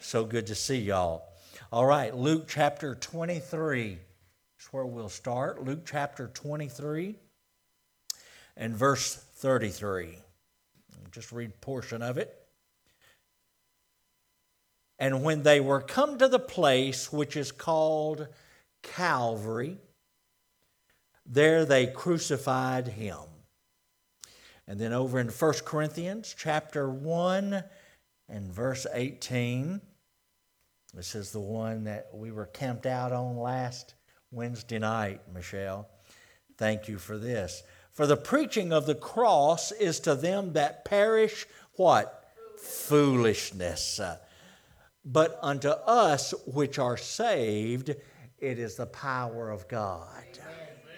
So good to see y'all. All right, Luke chapter 23 is where we'll start. Luke chapter 23 and verse 33. I'll just read a portion of it. And when they were come to the place which is called Calvary, there they crucified him. And then over in 1 Corinthians chapter 1 and verse 18, this is the one that we were camped out on last Wednesday night, Michelle. Thank you for this. For the preaching of the cross is to them that perish, what? Foolishness. But unto us which are saved, it is the power of God. Amen.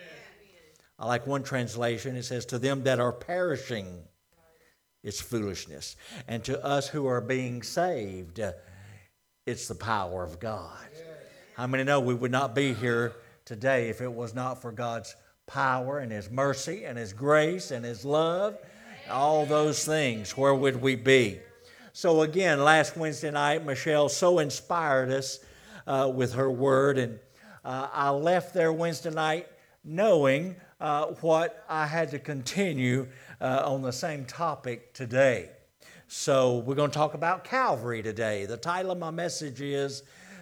I like one translation. It says, to them that are perishing, it's foolishness. And to us who are being saved, it's the power of God. How many know we would not be here today if it was not for God's power and His mercy and His grace and His love, all those things? Where would we be? So again, last Wednesday night, Michelle so inspired us with her word, and I left there Wednesday night knowing what I had to continue on the same topic today. So we're going to talk about Calvary today. The title of my message is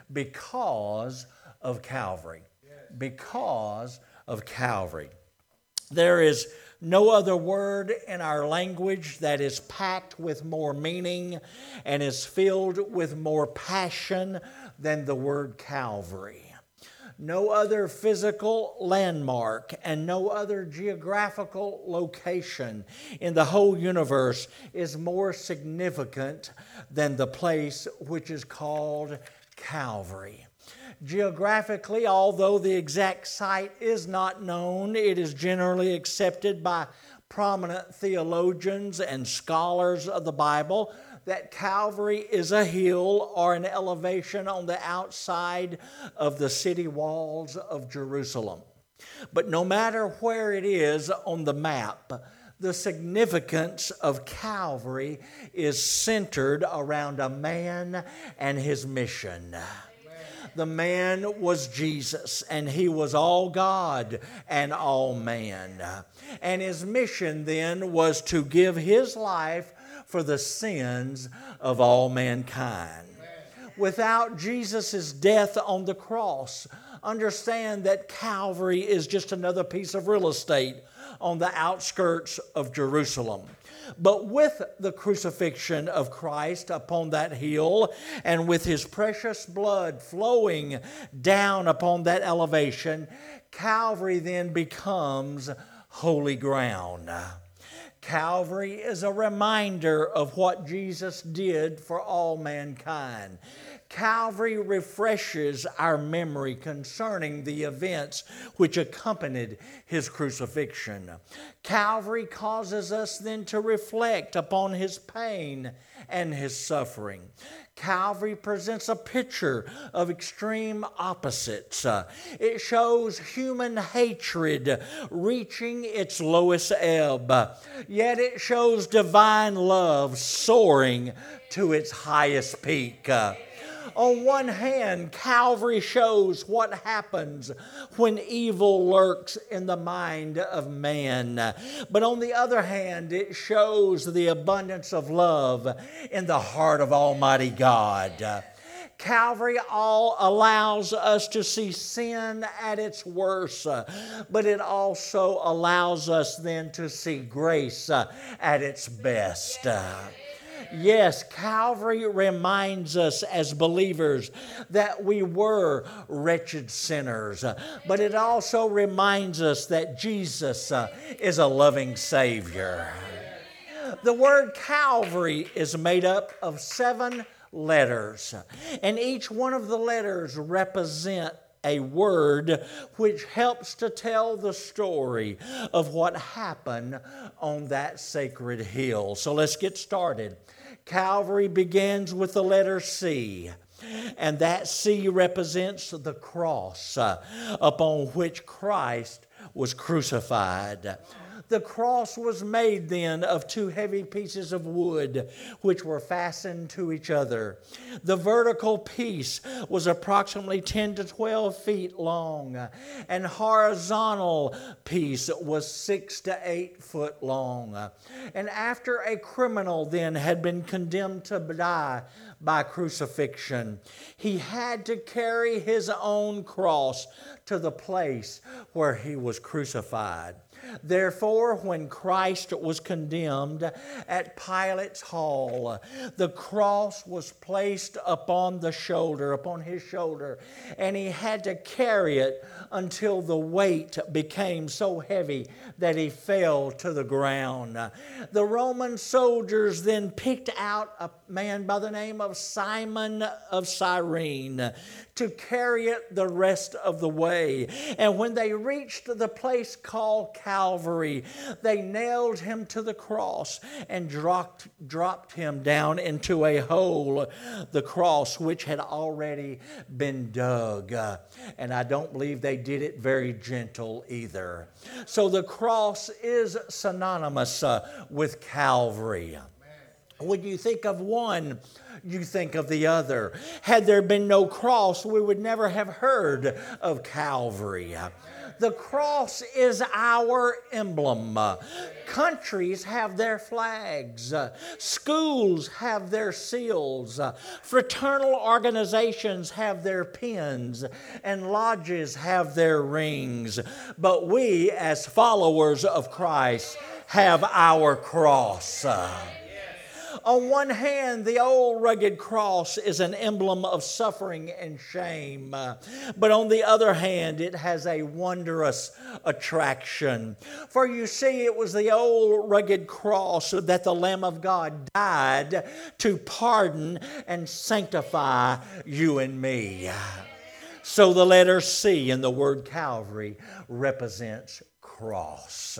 Because of Calvary. Because of Calvary. There is no other word in our language that is packed with more meaning and is filled with more passion than the word Calvary. No other physical landmark and no other geographical location in the whole universe is more significant than the place which is called Calvary. Geographically, although the exact site is not known, it is generally accepted by prominent theologians and scholars of the Bible that Calvary is a hill or an elevation on the outside of the city walls of Jerusalem. But no matter where it is on the map, the significance of Calvary is centered around a man and his mission. The man was Jesus, and He was all God and all man. And His mission then was to give His life for the sins of all mankind. Without Jesus' death on the cross, understand that Calvary is just another piece of real estate on the outskirts of Jerusalem. But with the crucifixion of Christ upon that hill and with His precious blood flowing down upon that elevation, Calvary then becomes holy ground. Calvary is a reminder of what Jesus did for all mankind. Calvary refreshes our memory concerning the events which accompanied His crucifixion. Calvary causes us then to reflect upon His pain and His suffering. Calvary presents a picture of extreme opposites. It shows human hatred reaching its lowest ebb, yet it shows divine love soaring to its highest peak. On one hand, Calvary shows what happens when evil lurks in the mind of man. But on the other hand, it shows the abundance of love in the heart of Almighty God. Calvary allows us to see sin at its worst, but it also allows us then to see grace at its best. Yes, Calvary reminds us as believers that we were wretched sinners, but it also reminds us that Jesus is a loving Savior. The word Calvary is made up of 7 letters, and each one of the letters represent a word which helps to tell the story of what happened on that sacred hill. So let's get started. Calvary begins with the letter C, and that C represents the cross upon which Christ was crucified. The cross was made then of two heavy pieces of wood which were fastened to each other. The vertical piece was approximately 10 to 12 feet long, and horizontal piece was 6 to 8 foot long. And after a criminal then had been condemned to die by crucifixion, he had to carry his own cross to the place where he was crucified. Therefore, when Christ was condemned at Pilate's hall, the cross was placed upon his shoulder, and he had to carry it until the weight became so heavy that he fell to the ground. The Roman soldiers then picked out a man by the name of Simon of Cyrene to carry it the rest of the way. And when they reached the place called Calvary, they nailed him to the cross and dropped him down into a hole, the cross which had already been dug. And I don't believe they did it very gentle either. So the cross is synonymous with Calvary. When you think of one, you think of the other. Had there been no cross, we would never have heard of Calvary. The cross is our emblem. Countries have their flags. Schools have their seals. Fraternal organizations have their pins. And lodges have their rings. But we, as followers of Christ, have our cross. On one hand, the old rugged cross is an emblem of suffering and shame. But on the other hand, it has a wondrous attraction. For you see, it was the old rugged cross that the Lamb of God died to pardon and sanctify you and me. So the letter C in the word Calvary represents cross.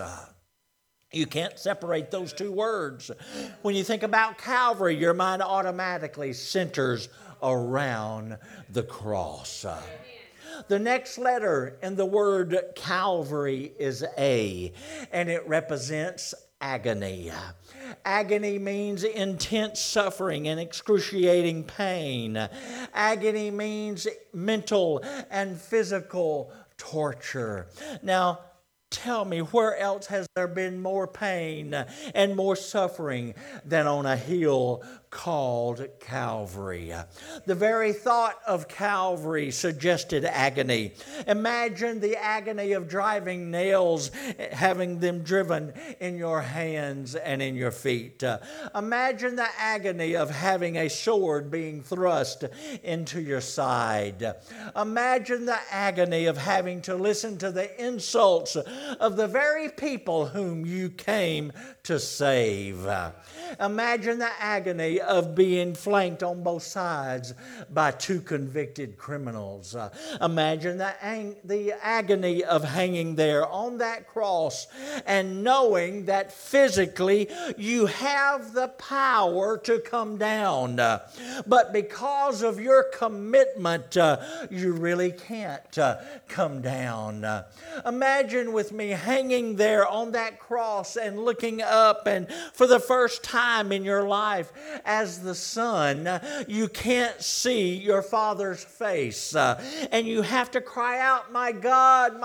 You can't separate those two words. When you think about Calvary, your mind automatically centers around the cross. The next letter in the word Calvary is A, and it represents agony. Agony means intense suffering and excruciating pain. Agony means mental and physical torture. Now, tell me, where else has there been more pain and more suffering than on a hill called Calvary? The very thought of Calvary suggested agony. Imagine the agony of driving nails, having them driven in your hands and in your feet. Imagine the agony of having a sword being thrust into your side. Imagine the agony of having to listen to the insults of the very people whom you came to save. Imagine the agony of being flanked on both sides by two convicted criminals. Imagine the agony of hanging there on that cross and knowing that physically you have the power to come down. But because of your commitment, you really can't come down. Imagine with me hanging there on that cross and looking up, and for the first time in your life as the son, you can't see your Father's face. And you have to cry out, my God,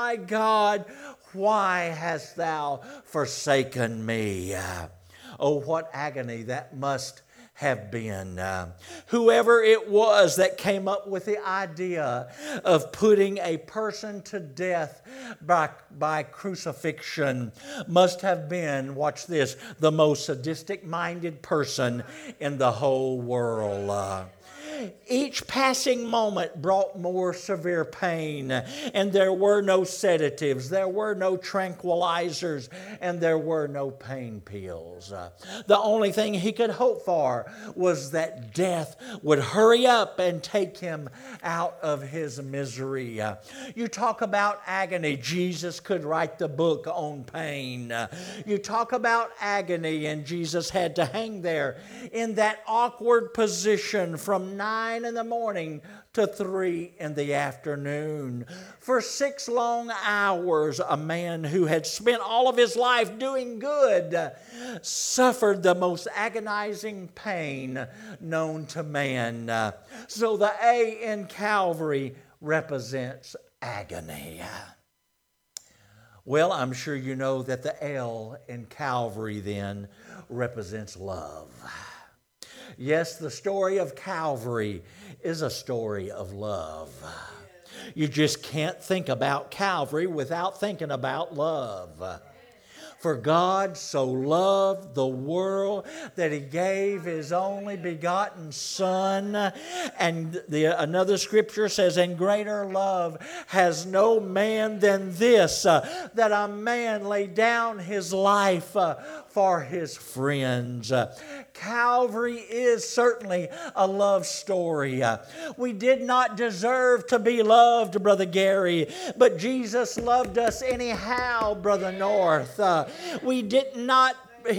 why hast thou forsaken me? Oh, what agony that must have been. Whoever it was that came up with the idea of putting a person to death by crucifixion must have been, watch this, the most sadistic-minded person in the whole world. Each passing moment brought more severe pain, and there were no sedatives, there were no tranquilizers, and there were no pain pills. The only thing he could hope for was that death would hurry up and take him out of his misery. You talk about agony, Jesus could write the book on pain. You talk about agony, and Jesus had to hang there in that awkward position from 9 9 in the morning to 3 in the afternoon. For 6 long hours, a man who had spent all of his life doing good suffered the most agonizing pain known to man. So the A in Calvary represents agony. Well, I'm sure you know that the L in Calvary then represents love. Yes, the story of Calvary is a story of love. You just can't think about Calvary without thinking about love. For God so loved the world that He gave His only begotten Son. And another scripture says, and greater love has no man than this, that a man lay down his life for his friends. Calvary is certainly a love story. We did not deserve to be loved, Brother Gary, but Jesus loved us anyhow, Brother North. We did not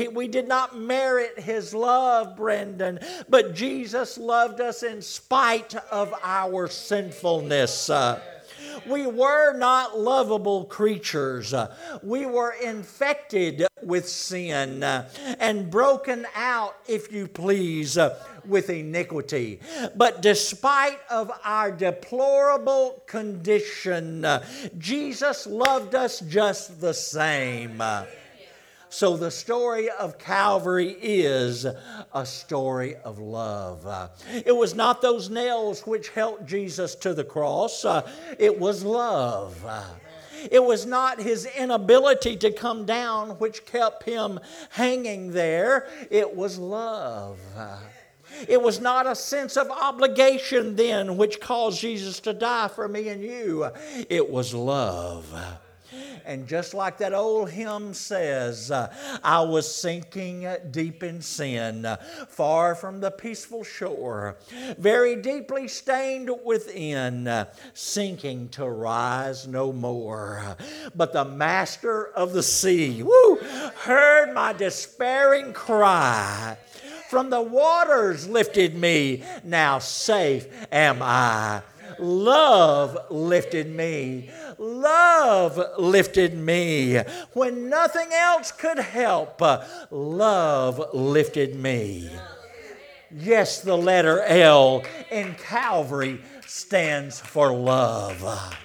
merit His love, Brendan, but Jesus loved us in spite of our sinfulness. We were not lovable creatures. We were infected with sin and broken out, if you please, with iniquity. But despite of our deplorable condition, Jesus loved us just the same. So the story of Calvary is a story of love. It was not those nails which held Jesus to the cross. It was love. It was not His inability to come down which kept Him hanging there. It was love. It was not a sense of obligation then which caused Jesus to die for me and you. It was love. And just like that old hymn says, I was sinking deep in sin, far from the peaceful shore, very deeply stained within, sinking to rise no more. But the Master of the sea, heard my despairing cry. From the waters lifted me, now safe am I. Love lifted me. Love lifted me. When nothing else could help, love lifted me. Yes, the letter L in Calvary stands for love.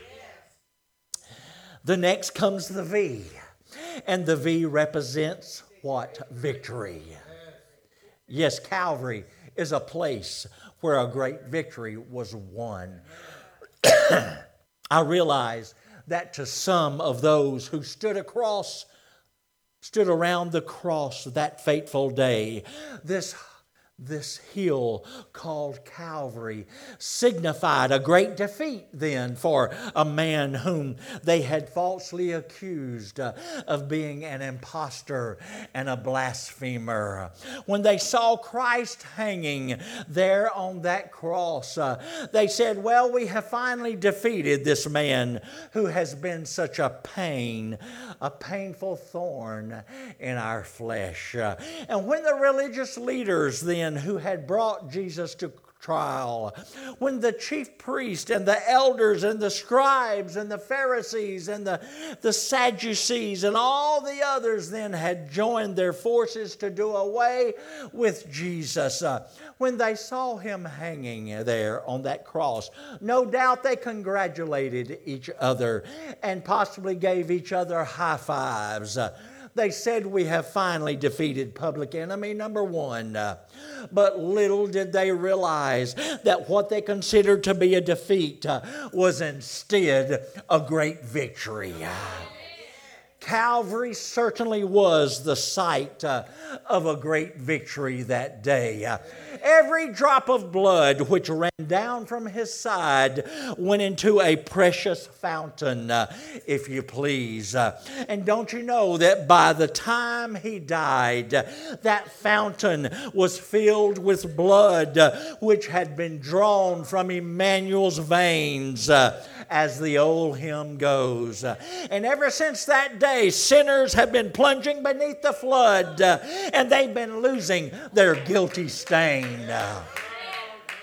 The next comes the V. And the V represents what? Victory. Yes, Calvary is a place where a great victory was won. I realize that to some of those who stood around the cross that fateful day, this hill called Calvary signified a great defeat then for a man whom they had falsely accused of being an impostor and a blasphemer. When they saw Christ hanging there on that cross, they said, well, we have finally defeated this man who has been such a painful thorn in our flesh. And when the religious leaders then who had brought Jesus to trial, when the chief priest and the elders and the scribes and the Pharisees and the Sadducees and all the others then had joined their forces to do away with Jesus, when they saw Him hanging there on that cross, no doubt they congratulated each other and possibly gave each other high fives. They said, we have finally defeated public enemy number one. But little did they realize that what they considered to be a defeat was instead a great victory. Calvary certainly was the site of a great victory that day. Every drop of blood which ran down from His side went into a precious fountain, if you please. And don't you know that by the time He died, that fountain was filled with blood which had been drawn from Emmanuel's veins, as the old hymn goes. And ever since that day, sinners have been plunging beneath the flood, and they've been losing their guilty stain.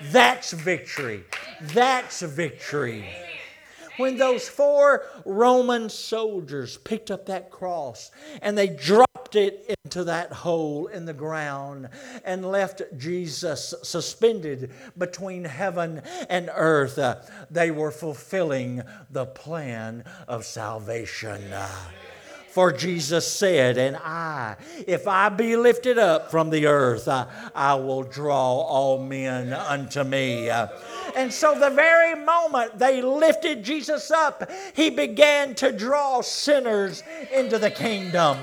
That's victory. That's victory. When those 4 Roman soldiers picked up that cross and they dropped it into that hole in the ground and left Jesus suspended between heaven and earth, they were fulfilling the plan of salvation. For Jesus said, and if I be lifted up from the earth, I will draw all men unto me. And so the very moment they lifted Jesus up, He began to draw sinners into the kingdom.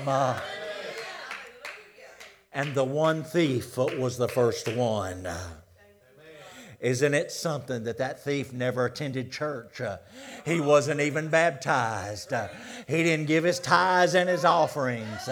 And the one thief was the first one. Isn't it something that thief never attended church? He wasn't even baptized. He didn't give his tithes and his offerings.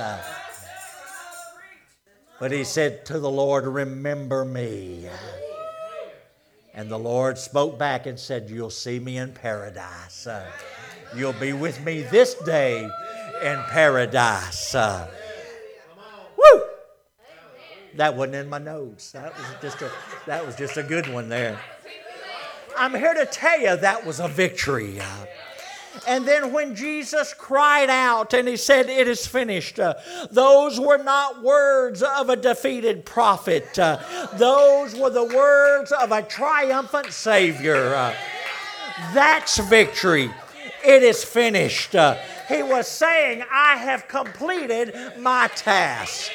But he said to the Lord, remember me. And the Lord spoke back and said, you'll see me in paradise. You'll be with me this day in paradise. Woo! That wasn't in my notes. That was just a good one there. I'm here to tell you that was a victory. And then when Jesus cried out and He said, it is finished, those were not words of a defeated prophet. Those were the words of a triumphant Savior. That's victory. It is finished. He was saying, I have completed my task.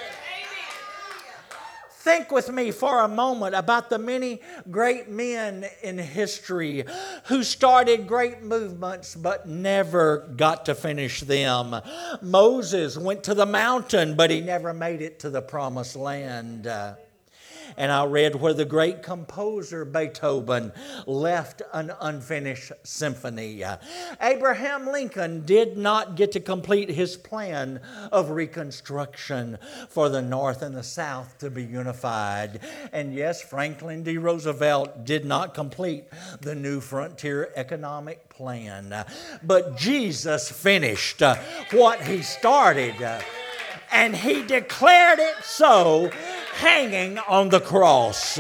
Think with me for a moment about the many great men in history who started great movements but never got to finish them. Moses went to the mountain, but he never made it to the promised land. And I read where the great composer Beethoven left an unfinished symphony. Abraham Lincoln did not get to complete his plan of reconstruction for the North and the South to be unified. And yes, Franklin D. Roosevelt did not complete the New Frontier Economic Plan. But Jesus finished what He started. And He declared it so, hanging on the cross.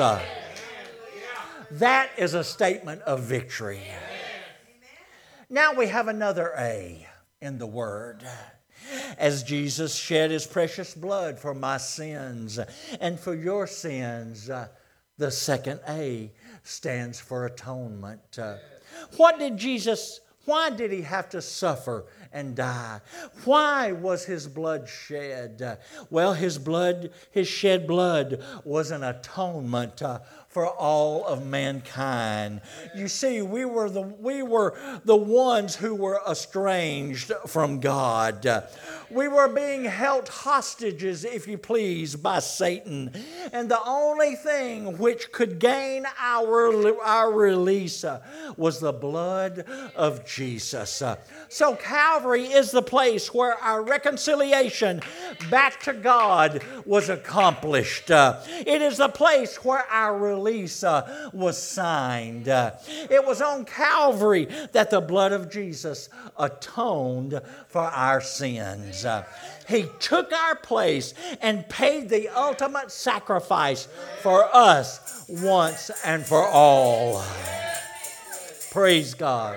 That is a statement of victory. Now we have another A in the word. As Jesus shed His precious blood for my sins and for your sins, the second A stands for atonement. Why did He have to suffer and die? Why was His blood shed? Well, His shed blood was an atonement for all of mankind. You see, we were the ones who were estranged from God. We were being held hostages, if you please, by Satan. And the only thing which could gain our release was the blood of Jesus. So Calvary is the place where our reconciliation back to God was accomplished. It is the place where our release was signed. It was on Calvary that the blood of Jesus atoned for our sins. He took our place and paid the ultimate sacrifice for us once and for all. Praise God.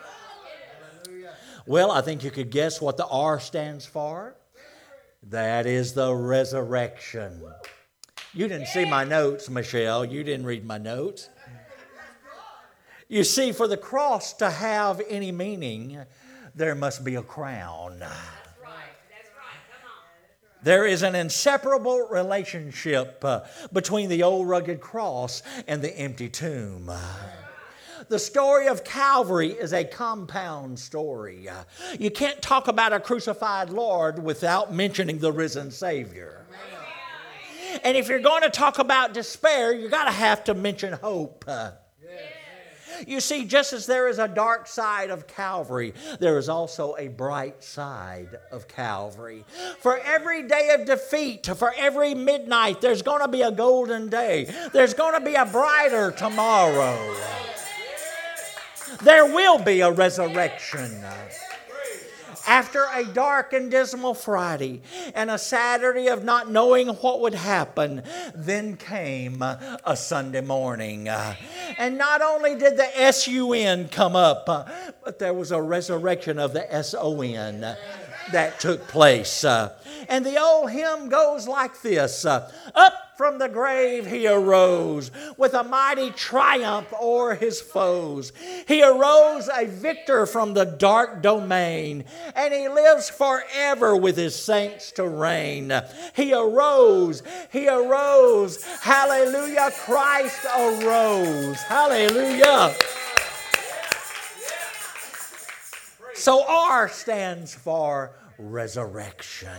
Well, I think you could guess what the R stands for. That is the resurrection. You didn't see my notes, Michelle. You didn't read my notes. You see, for the cross to have any meaning, there must be a crown. There is an inseparable relationship between the old rugged cross and the empty tomb. The story of Calvary is a compound story. You can't talk about a crucified Lord without mentioning the risen Savior. And if you're going to talk about despair, you've got to have to mention hope. You see, just as there is a dark side of Calvary, there is also a bright side of Calvary. For every day of defeat, for every midnight, there's going to be a golden day. There's going to be a brighter tomorrow. There will be a resurrection. After a dark and dismal Friday and a Saturday of not knowing what would happen, then came a Sunday morning. And not only did the S-U-N come up, but there was a resurrection of the S-O-N that took place. And the old hymn goes like this. Up from the grave he arose with a mighty triumph o'er his foes. He arose a victor from the dark domain, and he lives forever with his saints to reign. He arose, hallelujah, Christ arose, hallelujah. So R stands for resurrection.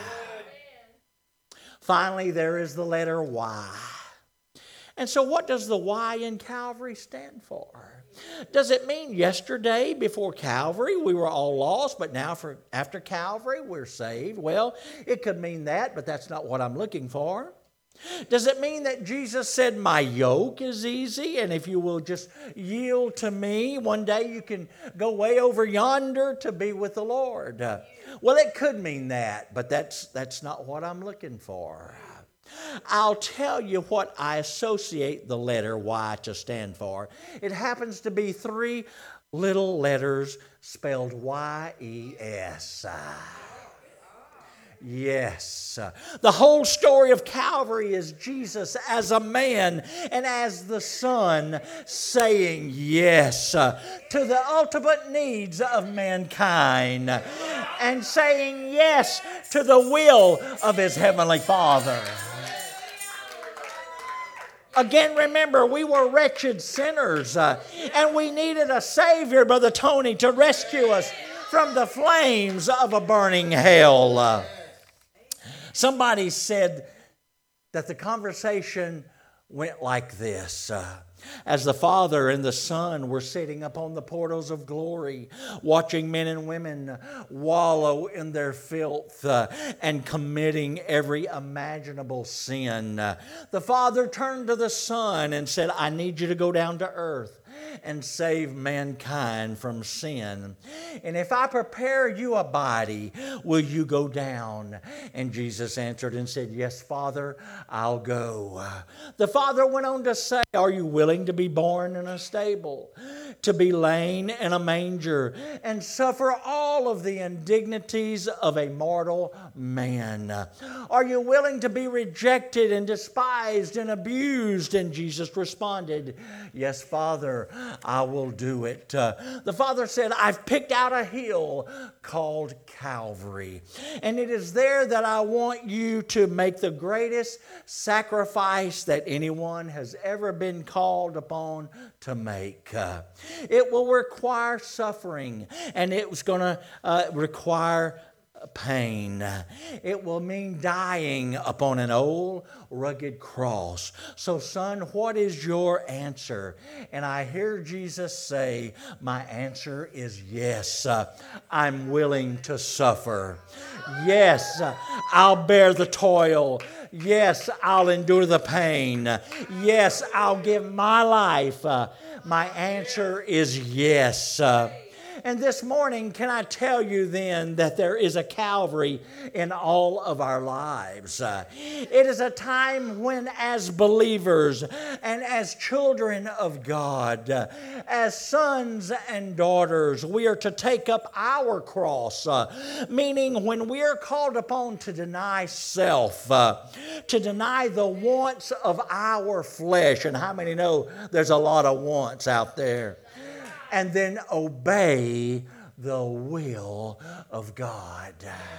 Finally, there is the letter Y. And so what does the Y in Calvary stand for? Does it mean yesterday before Calvary we were all lost, but now after Calvary we're saved? Well, it could mean that, but that's not what I'm looking for. Does it mean that Jesus said, my yoke is easy, and if you will just yield to me, one day you can go way over yonder to be with the Lord? Well, it could mean that, but that's not what I'm looking for. I'll tell you what I associate the letter Y to stand for. It happens to be 3 little letters spelled Y-E-S. Yes. The whole story of Calvary is Jesus as a man and as the Son saying yes to the ultimate needs of mankind and saying yes to the will of his heavenly Father. Again, remember, we were wretched sinners and we needed a Savior, Brother Tony, to rescue us from the flames of a burning hell. Somebody said that the conversation went like this. As the Father and the Son were sitting upon the portals of glory, watching men and women wallow in their filth and committing every imaginable sin, the Father turned to the Son and said, I need you to go down to earth and save mankind from sin. And if I prepare you a body, will you go down? And Jesus answered and said, yes, Father, I'll go. The Father went on to say, are you willing to be born in a stable, to be lain in a manger, and suffer all of the indignities of a mortal man? Are you willing to be rejected and despised and abused? And Jesus responded, yes, Father, I will do it. The Father said, I've picked out a hill called Calvary, and it is there that I want you to make the greatest sacrifice that anyone has ever been called upon to make. It will require suffering, and it was going to require pain. It will mean dying upon an old rugged cross. So, son, what is your answer? And I hear Jesus say, my answer is yes. I'm willing to suffer. Yes, I'll bear the toil. Yes, I'll endure the pain. Yes, I'll give my life. My answer is yes. And this morning, can I tell you then that there is a Calvary in all of our lives? It is a time when, as believers and as children of God, as sons and daughters, we are to take up our cross, meaning when we are called upon to deny self, to deny the wants of our flesh. And how many know there's a lot of wants out there? And then obey the will of God.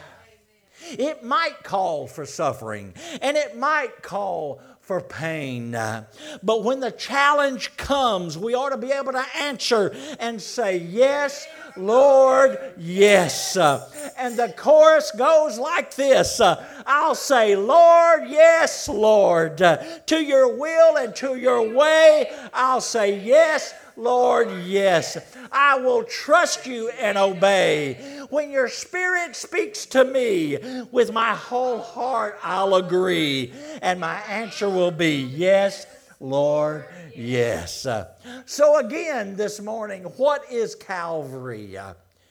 It might call for suffering, and it might call for pain. But when the challenge comes, we ought to be able to answer and say, yes, Lord, yes. And the chorus goes like this. I'll say, Lord, yes, Lord. To your will and to your way, I'll say, yes, Lord, yes. I will trust you and obey. When your Spirit speaks to me, with my whole heart I'll agree. And my answer will be, yes, Lord, yes. So again this morning, what is Calvary?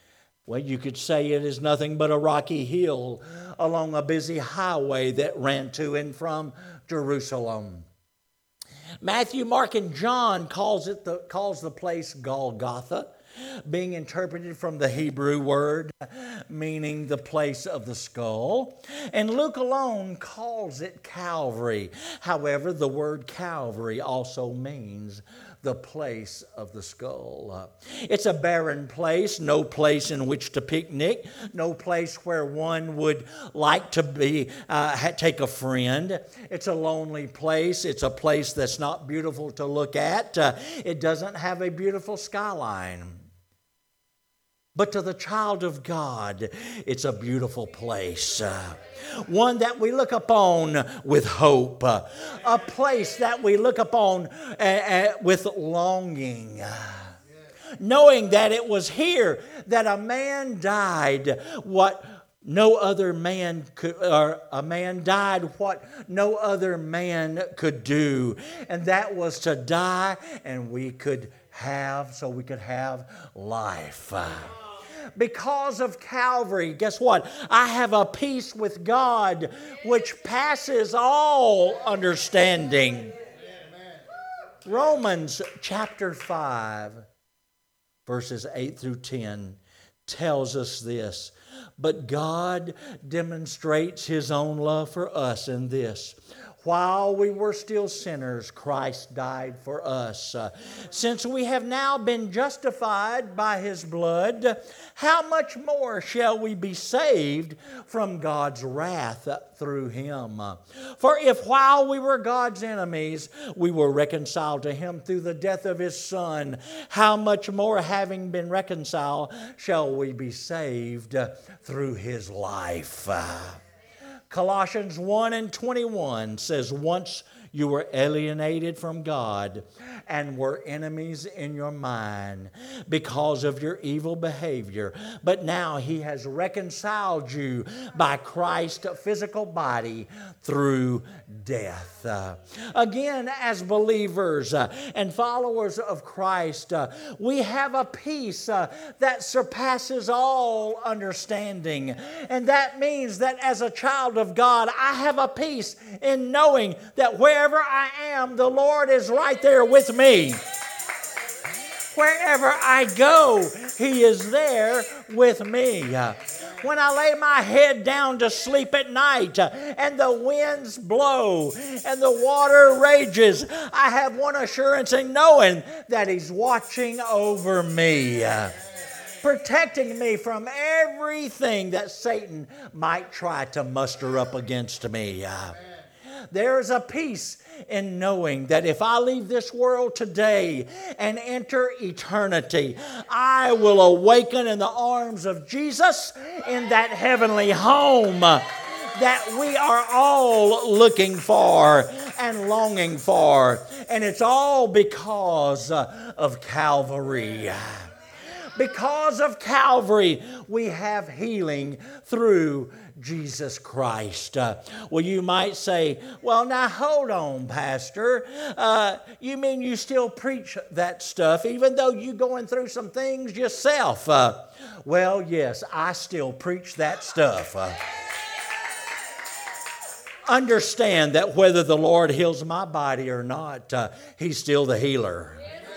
Well, you could say it is nothing but a rocky hill along a busy highway that ran to and from Jerusalem. Matthew, Mark, and John calls the place Golgotha, being interpreted from the Hebrew word meaning the place of the skull. And Luke alone calls it Calvary. However, the word Calvary also means the place of the skull. It's a barren place, no place in which to picnic, no place where one would like to take a friend. It's a lonely place. It's a place that's not beautiful to look at. It doesn't have a beautiful skyline. But to the child of God, it's a beautiful place. One that we look upon with hope. A place that we look upon with longing. Knowing that it was here that a man died what no other man could, or a man died what no other man could do. And that was to die and we could have life. Because of Calvary, guess what? I have a peace with God which passes all understanding. Romans chapter 5, verses 8 through 10 tells us this. But God demonstrates His own love for us in this. While we were still sinners, Christ died for us. Since we have now been justified by His blood, how much more shall we be saved from God's wrath through Him? For if while we were God's enemies, we were reconciled to Him through the death of His Son, how much more, having been reconciled, shall we be saved through His life? Colossians 1:21 says, once you were alienated from God and were enemies in your mind because of your evil behavior. But now He has reconciled you by Christ's physical body through death. Again, as believers and followers of Christ, we have a peace that surpasses all understanding. And that means that as a child of God, I have a peace in knowing that wherever I am, the Lord is right there with me. Wherever I go, He is there with me. When I lay my head down to sleep at night and the winds blow and the water rages, I have one assurance in knowing that He's watching over me, protecting me from everything that Satan might try to muster up against me. There is a peace in knowing that if I leave this world today and enter eternity, I will awaken in the arms of Jesus in that heavenly home that we are all looking for and longing for. And it's all because of Calvary. Because of Calvary, we have healing through Jesus Christ. Well, you might say, well, now hold on, Pastor. You mean you still preach that stuff even though you're going through some things yourself? Well, yes, I still preach that stuff. Understand that whether the Lord heals my body or not, He's still the healer.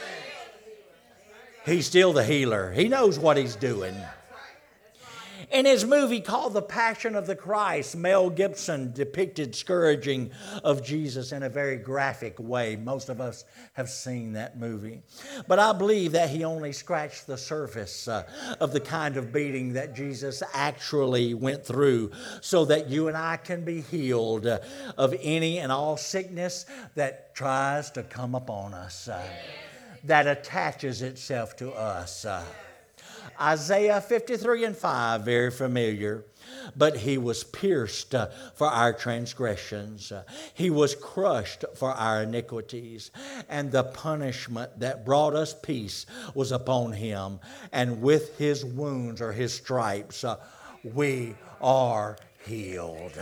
He's still the healer. He knows what He's doing. In his movie called The Passion of the Christ, Mel Gibson depicted scourging of Jesus in a very graphic way. Most of us have seen that movie. But I believe that he only scratched the surface of the kind of beating that Jesus actually went through so that you and I can be healed of any and all sickness that tries to come upon us, that attaches itself to us. Isaiah 53:5, very familiar. But He was pierced for our transgressions. He was crushed for our iniquities. And the punishment that brought us peace was upon Him. And with His wounds or His stripes, we are healed.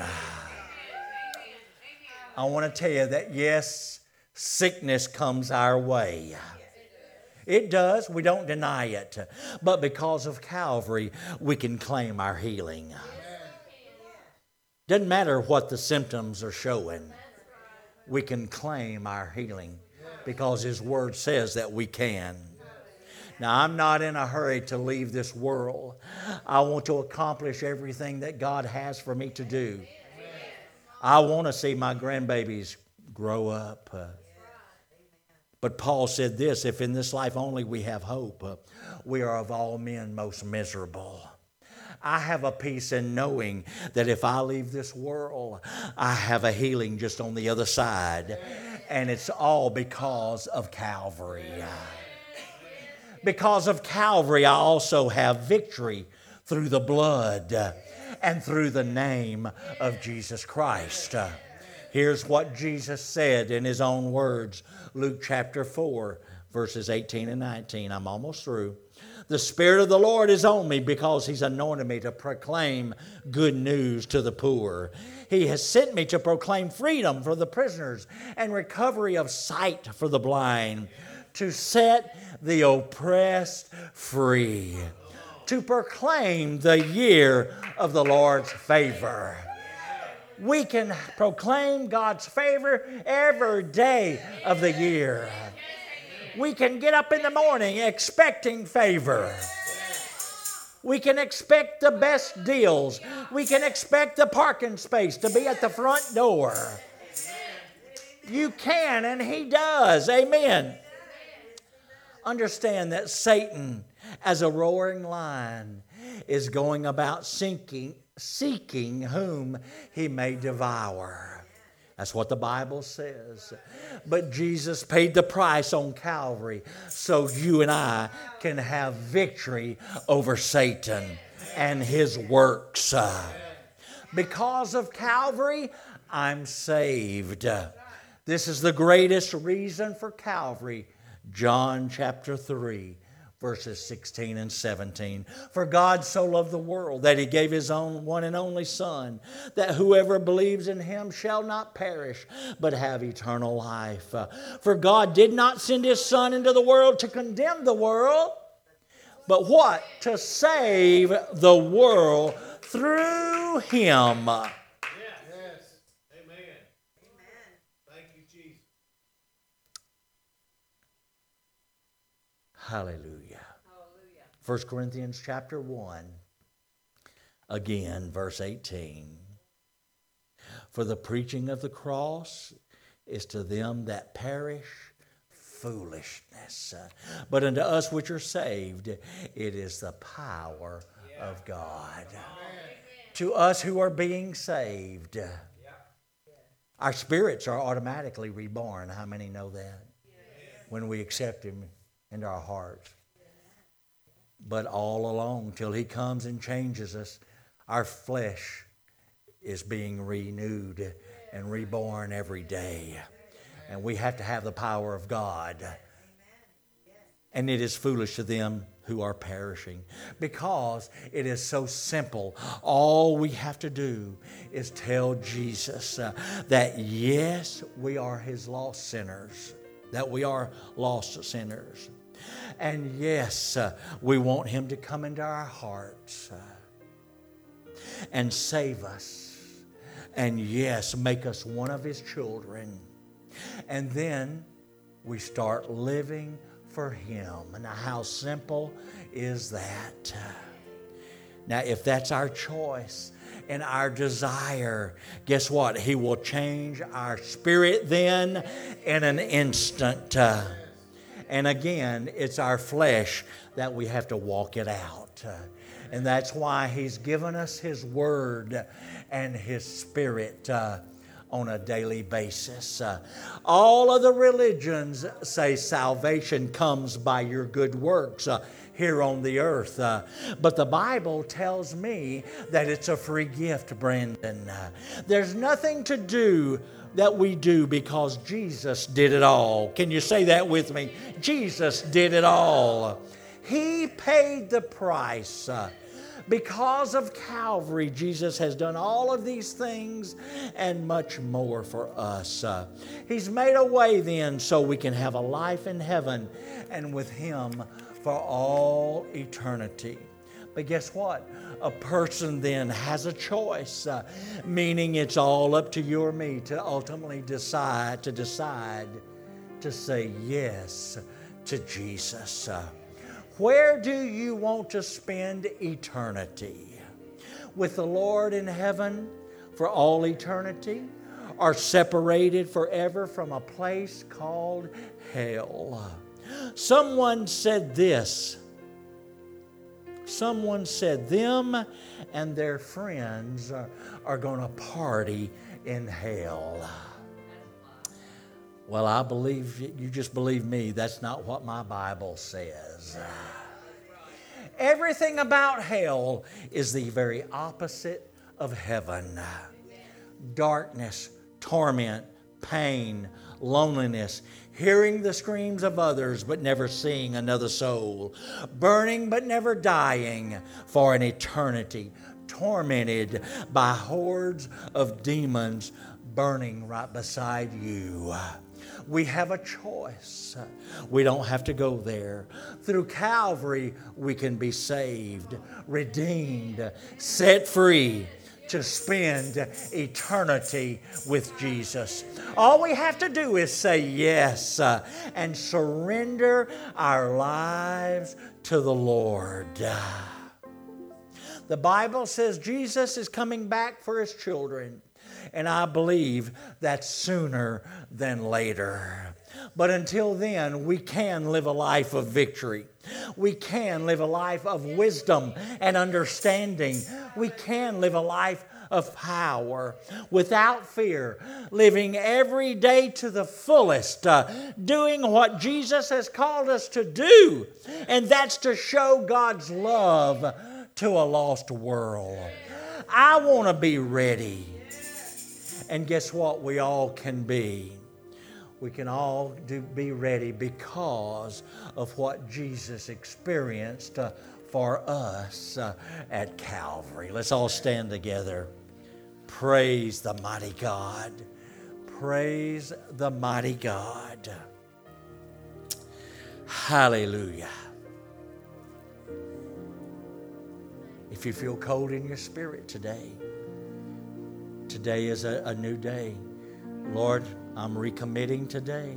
I want to tell you that yes, sickness comes our way. It does. We don't deny it. But because of Calvary, we can claim our healing. Doesn't matter what the symptoms are showing. We can claim our healing because His Word says that we can. Now, I'm not in a hurry to leave this world. I want to accomplish everything that God has for me to do. I want to see my grandbabies grow up. But Paul said this, if in this life only we have hope, we are of all men most miserable. I have a peace in knowing that if I leave this world, I have a healing just on the other side. And it's all because of Calvary. Because of Calvary, I also have victory through the blood and through the name of Jesus Christ. Here's what Jesus said in His own words, Luke chapter 4, verses 18 and 19. I'm almost through. The Spirit of the Lord is on me because He's anointed me to proclaim good news to the poor. He has sent me to proclaim freedom for the prisoners and recovery of sight for the blind, to set the oppressed free, to proclaim the year of the Lord's favor. We can proclaim God's favor every day of the year. We can get up in the morning expecting favor. We can expect the best deals. We can expect the parking space to be at the front door. You can, and He does. Amen. Understand that Satan, as a roaring lion, is going about seeking whom he may devour. That's what the Bible says. But Jesus paid the price on Calvary so you and I can have victory over Satan and his works. Because of Calvary, I'm saved. This is the greatest reason for Calvary. John chapter 3, verses 16 and 17. For God so loved the world that He gave His own one and only Son, that whoever believes in Him shall not perish, but have eternal life. For God did not send His Son into the world to condemn the world, but what? To save the world through Him. Hallelujah. 1 Corinthians chapter 1, again, verse 18. For the preaching of the cross is to them that perish foolishness, but unto us which are saved, it is the power of God. To us who are being saved, our spirits are automatically reborn. How many know that? When we accept Him into our hearts. But all along, till He comes and changes us, our flesh is being renewed and reborn every day. And we have to have the power of God. And it is foolish to them who are perishing, because it is so simple. All we have to do is tell Jesus that yes, we are His lost sinners, that we are lost sinners. And yes, we want Him to come into our hearts and save us. And yes, make us one of His children. And then we start living for Him. Now, how simple is that? Now, if that's our choice and our desire, guess what? He will change our spirit then in an instant. And again, it's our flesh that we have to walk it out. And that's why He's given us His Word and His Spirit on a daily basis. All of the religions say salvation comes by your good works here on the earth. But the Bible tells me that it's a free gift, Brandon. There's nothing to do that we do because Jesus did it all. Can you say that with me? Jesus did it all. He paid the price. Because of Calvary, Jesus has done all of these things and much more for us. He's made a way then so we can have a life in heaven and with Him for all eternity. But guess what? A person then has a choice, meaning it's all up to you or me to ultimately decide to say yes to Jesus. Where do you want to spend eternity? With the Lord in heaven for all eternity, or separated forever from a place called hell? Someone said this. Someone said them and their friends are going to party in hell. Well, I believe, you just believe me, that's not what my Bible says. Everything about hell is the very opposite of heaven. Darkness, torment, pain, loneliness, hearing the screams of others but never seeing another soul, burning but never dying for an eternity, tormented by hordes of demons burning right beside you. We have a choice. We don't have to go there. Through Calvary, we can be saved, redeemed, set free to spend eternity with Jesus. All we have to do is say yes and surrender our lives to the Lord. The Bible says Jesus is coming back for His children. And I believe that's sooner than later. But until then, we can live a life of victory. We can live a life of wisdom and understanding. We can live a life of power without fear, living every day to the fullest, doing what Jesus has called us to do. And that's to show God's love to a lost world. I want to be ready. And guess what? We all can be. We can all be ready because of what Jesus experienced for us at Calvary. Let's all stand together. Praise the mighty God. Praise the mighty God. Hallelujah. If you feel cold in your spirit today, today is a new day. Lord, I'm recommitting today.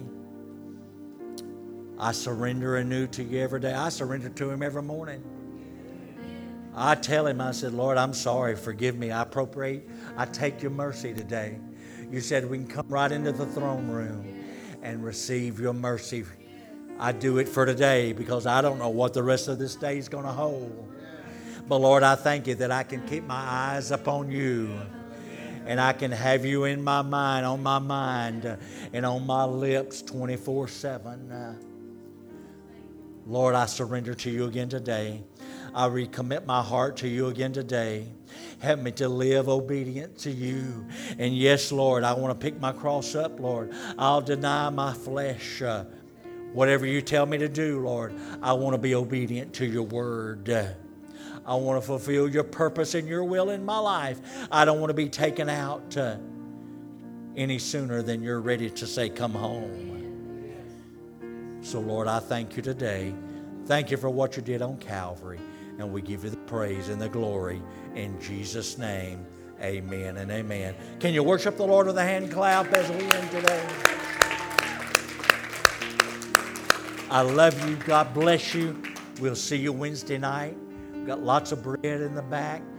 I surrender anew to you every day. I surrender to Him every morning. I tell Him, I said, Lord, I'm sorry. Forgive me. I appropriate. I take your mercy today. You said we can come right into the throne room and receive your mercy. I do it for today because I don't know what the rest of this day is going to hold. But Lord, I thank you that I can keep my eyes upon you. And I can have you in my mind, on my mind, and on my lips 24/7. Lord, I surrender to you again today. I recommit my heart to you again today. Help me to live obedient to you. And yes, Lord, I want to pick my cross up, Lord. I'll deny my flesh. Whatever you tell me to do, Lord, I want to be obedient to your word. I want to fulfill your purpose and your will in my life. I don't want to be taken out any sooner than you're ready to say, come home. So, Lord, I thank you today. Thank you for what you did on Calvary. And we give you the praise and the glory in Jesus' name. Amen and amen. Can you worship the Lord with a hand clap as we end today? I love you. God bless you. We'll see you Wednesday night. Got lots of bread in the back.